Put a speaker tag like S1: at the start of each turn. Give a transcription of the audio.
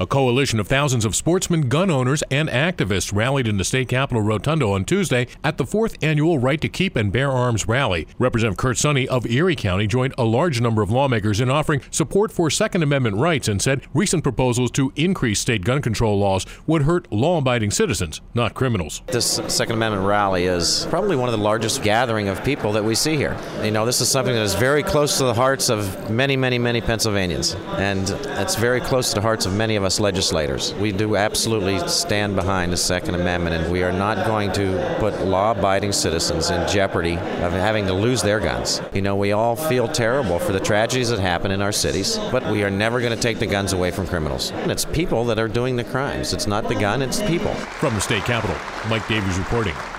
S1: A coalition of thousands of sportsmen, gun owners, and activists rallied in the state capitol Rotundo on Tuesday at the 4th annual Right to Keep and Bear Arms rally. Representative Kurt Sonny of Erie County joined a large number of lawmakers in offering support for Second Amendment rights and said recent proposals to increase state gun control laws would hurt law-abiding citizens, not criminals.
S2: This Second Amendment rally is probably one of the largest gathering of people that we see here. This is something that is very close to the hearts of many, many, many Pennsylvanians, and it's very close to the hearts of many of us legislators. We do absolutely stand behind the Second Amendment, and we are not going to put law-abiding citizens in jeopardy of having to lose their guns. We all feel terrible for the tragedies that happen in our cities, but we are never going to take the guns away from criminals. And it's people that are doing the crimes. It's not the gun, it's people.
S1: From the state capitol, Mike Davies reporting.